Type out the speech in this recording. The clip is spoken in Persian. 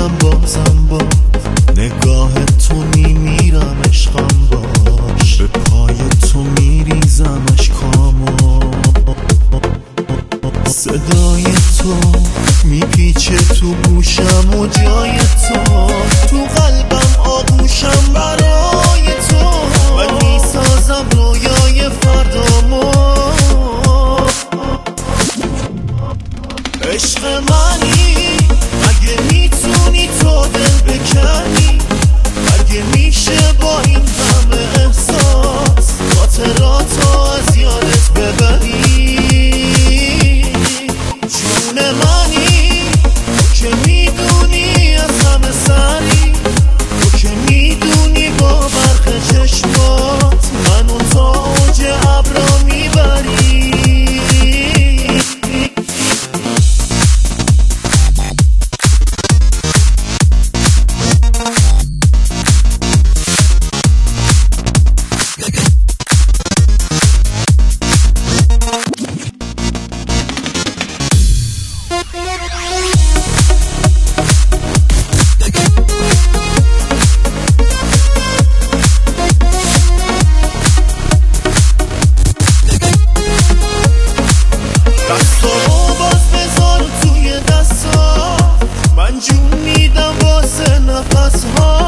دلم بازم با نگاه تو میمیرم عشقم باش، به پای تو میریزم اشکامو، صدای تو میپیچه تو گوشم و جای تو قلبم آغوشم برای تو، من میسازم رویای فردامو، عشق منی اگه میتونی تو دل بکنی، اگه میشه با این همه احساس خاطراتو از یادت ببری، جون منی تو که میدونی از همه سری، تو که میدونی با برق چشمات منو تا اوج ابرا میبری. دستامو باز بذار توی دستا، من جون میدم واسه نفس ها،